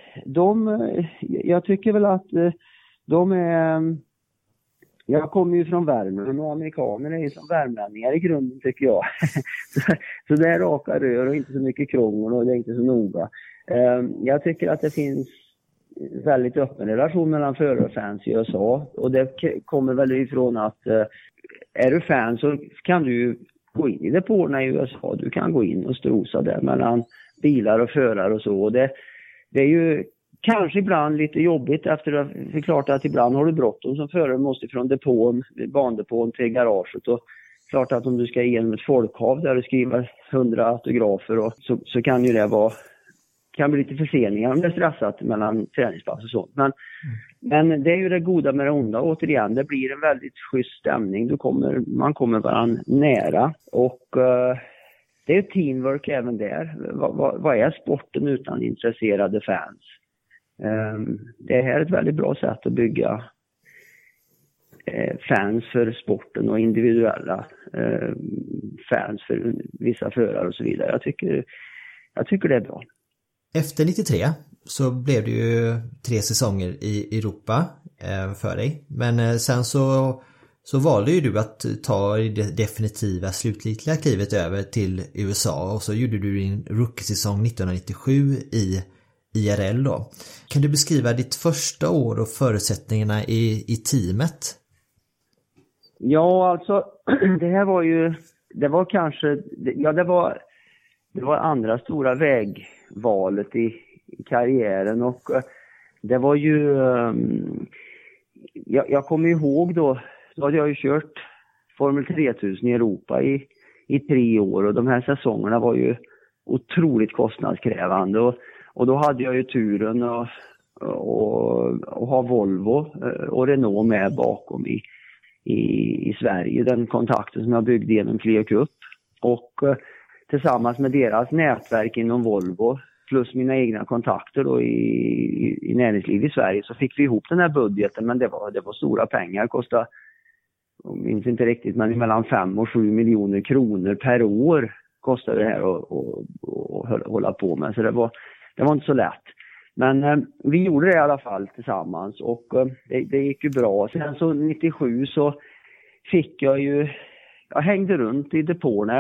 jag tycker väl att de är... Jag kommer ju från Värmland och amerikaner är ju som värmlänningar i grunden tycker jag. Så det är raka rör och inte så mycket krångel och det är inte så noga. Jag tycker att det finns väldigt öppen relation mellan förare och fans i USA. Och det kommer väl ifrån att är du fan så kan du gå in i depåerna i USA. Du kan gå in och strosa där mellan bilar och förare och så. Och det är ju kanske ibland lite jobbigt efter att det är klart att ibland har du bråttom som förare, måste från bandepån till garaget, och klart att om du ska igenom ett folkhav där du skriver 100 autografer och så kan ju det kan bli lite förseningar om det är stressat mellan träningspass och sånt. Men det är ju det goda med det onda. Återigen, det blir en väldigt schysst stämning. Man kommer varandra nära och det är teamwork även där. Vad är sporten utan intresserade fans? Det här är ett väldigt bra sätt att bygga fans för sporten och individuella fans för vissa förare och så vidare. Jag tycker det är bra. Efter 93 så blev det ju 3 säsonger i Europa för dig. Men sen så valde ju du att ta det definitiva slutgiltiga klivet över till USA, och så gjorde du din rookie-säsong 1997 i IRL då. Kan du beskriva ditt första år och förutsättningarna i teamet? Ja, alltså det var andra stora vägvalet i karriären, och det var ju jag kommer ihåg då hade jag ju kört Formel 3000 i Europa i 3 år, och de här säsongerna var ju otroligt kostnadskrävande, och då hade jag ju turen att ha Volvo och Renault med bakom i Sverige, den kontakten som jag byggde genom Clio Cup, och tillsammans med deras nätverk inom Volvo plus mina egna kontakter då i näringsliv i Sverige, så fick vi ihop den här budgeten, men det var stora pengar, kostade, jag minns inte riktigt, men mellan 5 och 7 miljoner kronor per år kostade det här att hålla på med, så det var inte så lätt. Men vi gjorde det i alla fall tillsammans, och det gick ju bra. Sen så 97 så fick jag hängde runt i depåerna.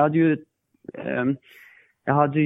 Jag hade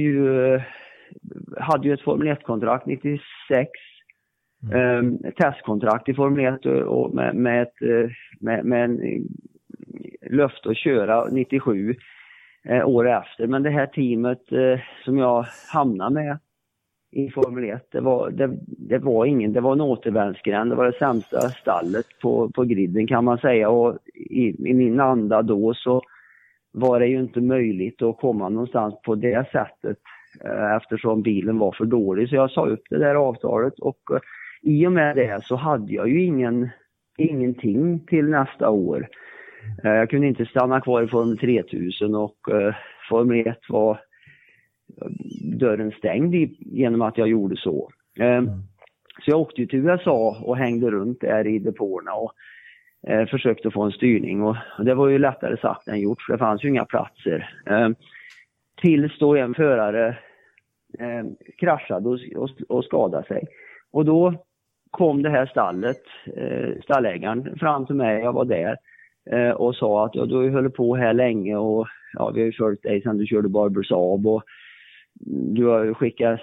ju ett Formel 1-kontrakt 96, testkontrakt i Formel 1 och med en löfte att köra 97 år efter. Men det här teamet som jag hamnade med i Formel 1. Det var en återvändsgränd. Det var det sämsta stallet på griden kan man säga. Och i min anda då så var det ju inte möjligt att komma någonstans på det sättet eftersom bilen var för dålig. Så jag sa upp det där avtalet och i och med det så hade jag ju ingenting till nästa år. Jag kunde inte stanna kvar i Formel 3000 och Formel 1 var dörren stängd genom att jag gjorde så. Så jag åkte till USA och hängde runt där i depåerna och försökte få en styrning. Och det var ju lättare sagt än gjort för det fanns ju inga platser. Tills då en förare kraschade och skadade sig. Och då kom det här stallägaren fram till mig, jag var där. Och sa att du har ju hållit på här länge och vi har ju följt dig sedan du körde Barber Saab och du har skickat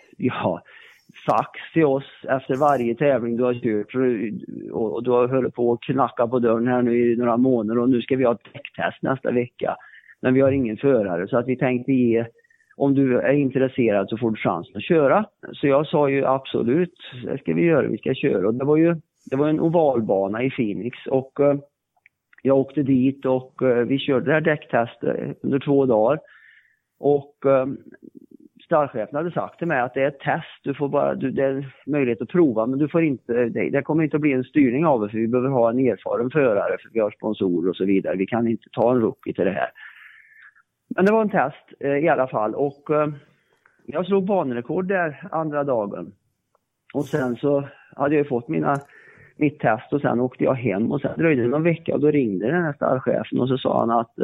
fax till oss efter varje tävling du har kört och du har hållit på att knacka på dörren här nu i några månader och nu ska vi ha ett däcktest nästa vecka. Men vi har ingen förare så att vi tänkte om du är intresserad så får du chansen att köra. Så jag sa ju absolut, det ska vi göra, vi ska köra. Och det var en ovalbana i Phoenix och jag åkte dit och vi körde det här däcktestet under 2 dagar. Och stallchefen hade sagt till mig att det är ett test, du får bara, det är möjlighet att prova men du får inte, det kommer inte att bli en styrning av det för vi behöver ha en erfaren förare för vi har sponsorer och så vidare. Vi kan inte ta en rookie till det här. Men det var en test i alla fall och jag slog banrekord där andra dagen. Och sen så hade jag fått mitt test och sen åkte jag hem och sen dröjde det någon vecka och då ringde den här stallchefen och så sa han att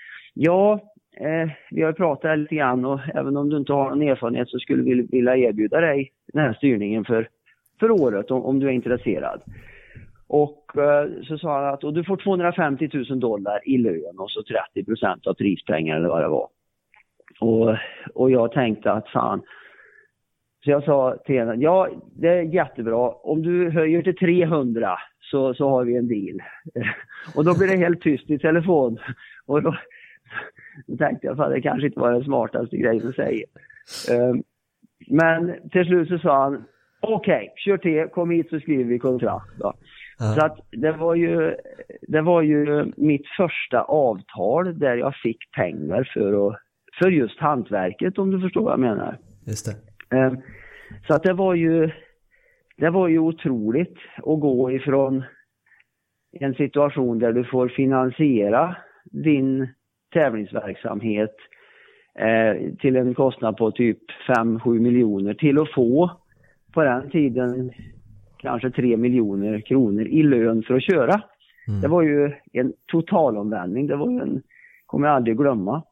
vi har pratat lite grann och även om du inte har någon erfarenhet så skulle vi vilja erbjuda dig den här styrningen för året om du är intresserad. Och så sa han att och du får $250,000 i lön och så 30% av prispengar eller vad det var. Och jag tänkte att fan. Så jag sa till henne, ja det är jättebra. Om du höjer till 300 så har vi en deal. Och då blir det helt tyst i telefon. Och då tänkte jag att det kanske inte var den smartaste grejen att säga. Men till slut så sa han, okej, kör till, kom hit så skriver vi kontrakt då. Så att det var ju mitt första avtal där jag fick pengar för just hantverket om du förstår vad jag menar. Just det. Så att det var ju otroligt att gå ifrån en situation där du får finansiera din tävlingsverksamhet till en kostnad på typ 5-7 miljoner till att få på den tiden kanske 3 miljoner kronor i lön för att köra. Det var ju en totalomvändning. Det var ju kommer jag aldrig glömma.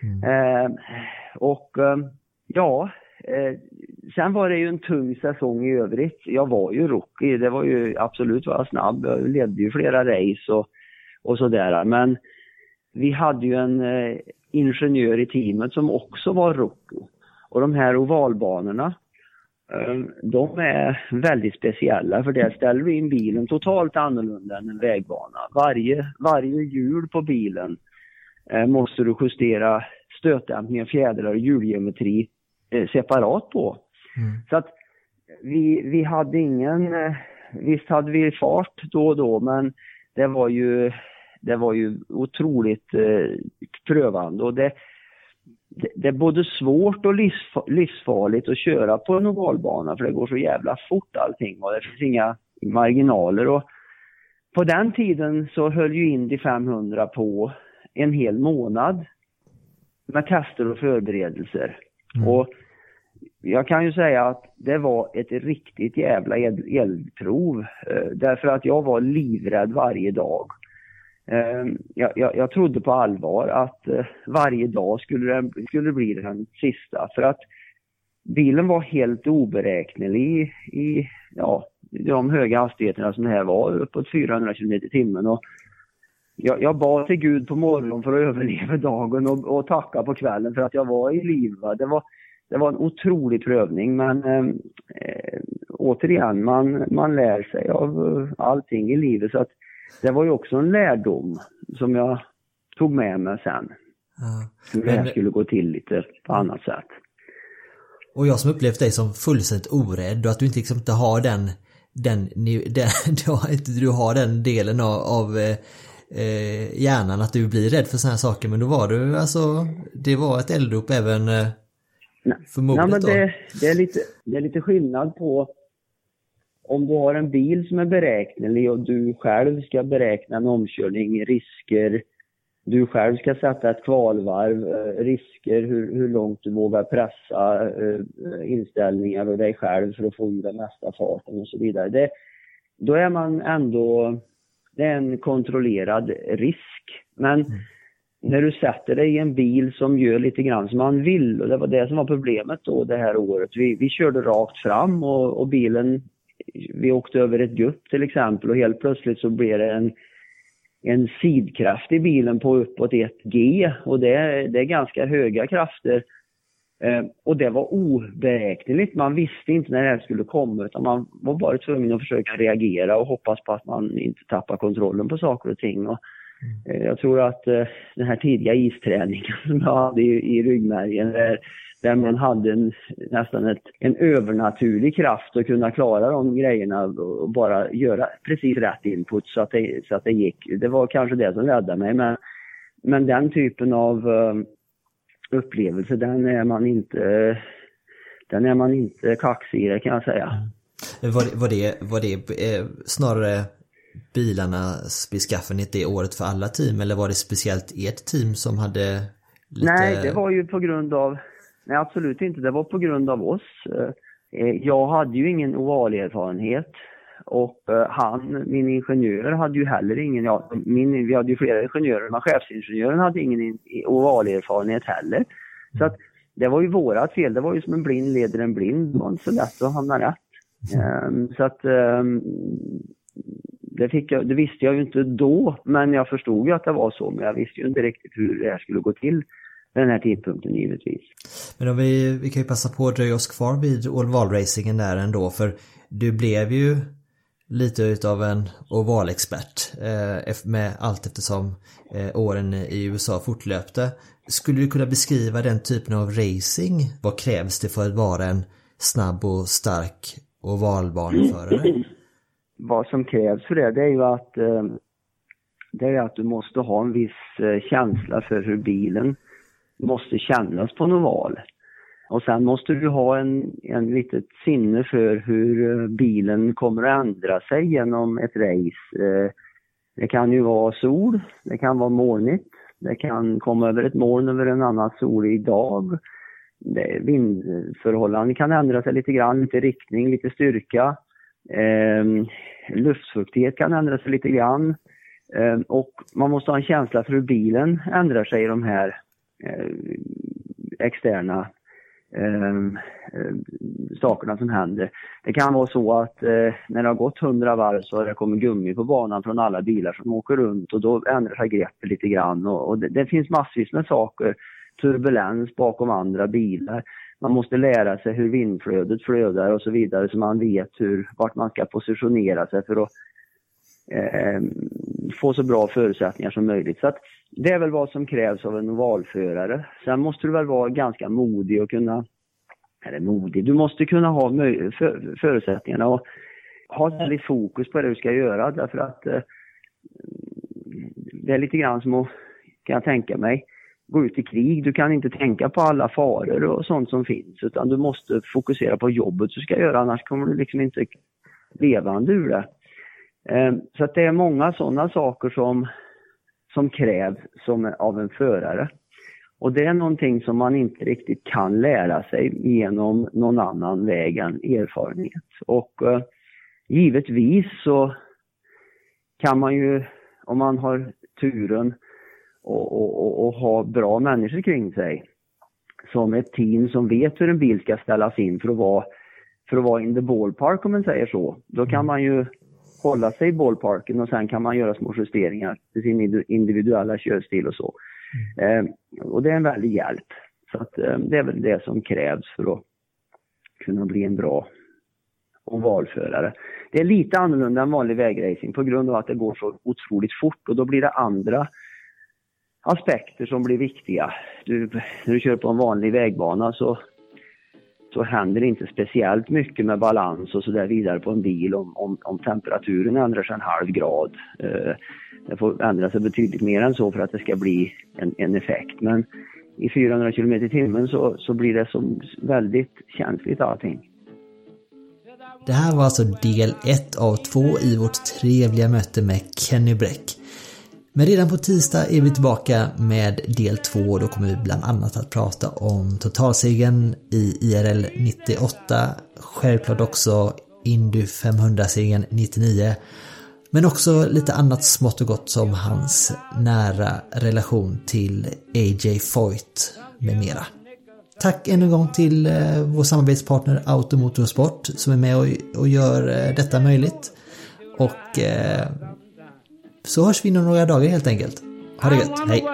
Sen var det ju en tung säsong i övrigt. Jag var ju rookie. Det var ju absolut var snabb. Jag ledde ju flera race och sådär. Men vi hade ju en ingenjör i teamet som också var rookie. Och de här ovalbanorna, de är väldigt speciella för där ställer vi in bilen totalt annorlunda än en vägbana. Varje hjul på bilen måste du justera stötdämpning, fjädrar och hjulgeometri separat på. Så att vi hade visst hade vi fart då och då men det var ju otroligt prövande och det är både svårt och livsfarligt att köra på en ovalbana för det går så jävla fort allting och det finns inga marginaler och på den tiden så höll ju Indy 500 på en hel månad med tester och förberedelser och jag kan ju säga att det var ett riktigt jävla eldprov därför att jag var livrädd varje dag. Jag trodde på allvar att varje dag skulle bli den sista för att bilen var helt oberäknelig i de höga hastigheterna som det här var uppåt 400 km/h och jag bad till Gud på morgonen för att överleva dagen och tacka på kvällen för att jag var i liv. Det var en otrolig prövning men återigen man lär sig av allting i livet så att det var ju också en lärdom som jag tog med mig sen. Hur det här skulle gå till lite på annat sätt. Och jag som upplevt dig som fullständigt orädd och att du inte liksom inte har du har den delen av hjärnan att du blir rädd för såna här saker, men då var du alltså, det var ett eldrop även för modet. Nej, men det är lite skillnad på om du har en bil som är beräknelig och du själv ska beräkna en omkörning, risker, du själv ska sätta ett kvalvarv, risker, hur långt du vågar pressa inställningar och dig själv för att få ur den mesta farten och så vidare. Då är man ändå, det är en kontrollerad risk. Men när du sätter dig i en bil som gör lite grann som man vill, och det var det som var problemet då det här året. Vi körde rakt fram och bilen, vi åkte över ett gupp till exempel och helt plötsligt så blev det en sidkraft i bilen på uppåt 1G och det är ganska höga krafter. Och det var oberäkneligt. Man visste inte när det här skulle komma, utan man var bara tvungen att försöka reagera och hoppas på att man inte tappar kontrollen på saker och ting. Och jag tror att den här tidiga isträningen som jag hade i ryggmärgen där man hade nästan en övernaturlig kraft att kunna klara de grejerna och bara göra precis rätt input så att det gick. Det var kanske det som räddade mig, men den typen av upplevelse, den är man inte kaxig i, det kan jag säga. Var det snarare bilarnas beskaffenhet det året för alla team, eller var det speciellt ert team som hade lite... Nej, det var ju på grund av... Nej, absolut inte. Det var på grund av oss. Jag hade ju ingen ovalerfarenhet och min ingenjör hade ju heller ingen... vi hade ju flera ingenjörer, men chefsingenjören hade ingen ovalerfarenhet heller. Så att det var ju vårat fel. Det var ju som en blind leder en blind. Det var inte så lätt att hamna rätt. Så att... Det visste jag ju inte då, men jag förstod ju att det var så, men jag visste ju inte riktigt hur det här skulle gå till den här tidpunkten givetvis. Men om vi kan ju passa på att dröja oss kvar vid ovalracingen där ändå, för du blev ju lite utav en ovalexpert med allt eftersom åren i USA fortlöpte. Skulle du kunna beskriva den typen av racing? Vad krävs det för att vara en snabb och stark ovalbaneförare? Vad som krävs för det är ju att du måste ha en viss känsla för hur bilen måste kännas på en oval. Och sen måste du ha en litet sinne för hur bilen kommer att ändra sig genom ett race. Det kan ju vara sol, det kan vara molnigt, det kan komma över ett moln över en annan solig dag. Vindförhållanden kan ändra sig lite grann, lite riktning, lite styrka. Luftfuktighet kan ändra sig lite grann. Och man måste ha en känsla för hur bilen ändrar sig i de här externa sakerna som händer. Det kan vara så att när det har gått 100 varv så har det kommit gummi på banan från alla bilar som åker runt och då ändrar sig greppet lite grann och det finns massvis med saker, turbulens bakom andra bilar. Man måste lära sig hur vindflödet flödar och så vidare så man vet vart man ska positionera sig för att få så bra förutsättningar som möjligt. Så att det är väl vad som krävs av en ovalförare. Sen måste du väl vara ganska modig och kunna, eller modig, du måste kunna ha förutsättningarna och ha väldigt fokus på det du ska göra, därför att det är lite grann som att, kan jag tänka mig, gå ut i krig. Du kan inte tänka på alla faror och sånt som finns, utan du måste fokusera på jobbet du ska göra, annars kommer du liksom inte levande ur det. Så att det är många sådana saker som krävs av en förare. Och det är någonting som man inte riktigt kan lära sig genom någon annan väg än erfarenhet. Och givetvis så kan man ju, om man har turen och ha bra människor kring sig, som ett team som vet hur en bil ska ställas in för att vara in the ballpark, om man säger så. Då kan man ju hålla sig i ballparken och sen kan man göra små justeringar till sin individuella körstil och så. Och det är en väldig hjälp. Så att, det är väl det som krävs för att kunna bli en bra ovalförare. Det är lite annorlunda än vanlig vägracing på grund av att det går så otroligt fort, och då blir det andra aspekter som blir viktiga. När du kör på en vanlig vägbana så så händer det inte speciellt mycket med balans och så där vidare på en bil om temperaturen ändrar sig 0,5 grad. Det får ändra sig betydligt mer än så för att det ska bli en effekt. Men i 400 km i timmen så blir det som väldigt känsligt allting. Det här var alltså del 1 av 2 i vårt trevliga möte med Kenny Bräck. Men redan på tisdag är vi tillbaka med del 2 och då kommer vi bland annat att prata om totalsegern i IRL 98, självklart också Indy 500-segern 99, men också lite annat smått och gott som hans nära relation till AJ Foyt med mera. Tack ännu en gång till vår samarbetspartner Automotorsport som är med och gör detta möjligt. Och så hörs vi inom några dagar helt enkelt. Ha det gött, hej!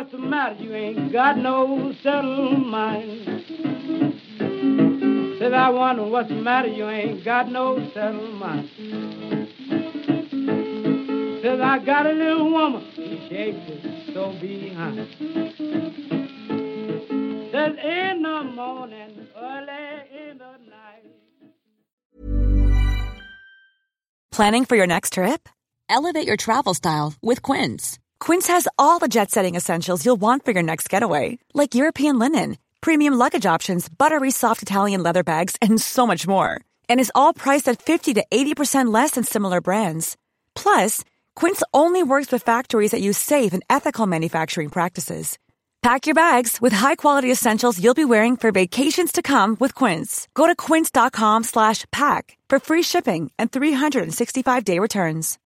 In the morning, early in the night. Planning for your next trip? Elevate your travel style with Quince. Quince has all the jet-setting essentials you'll want for your next getaway, like European linen, premium luggage options, buttery soft Italian leather bags, and so much more. And is all priced at 50 to 80% less than similar brands. Plus, Quince only works with factories that use safe and ethical manufacturing practices. Pack your bags with high-quality essentials you'll be wearing for vacations to come with Quince. Go to quince.com/pack for free shipping and 365-day returns.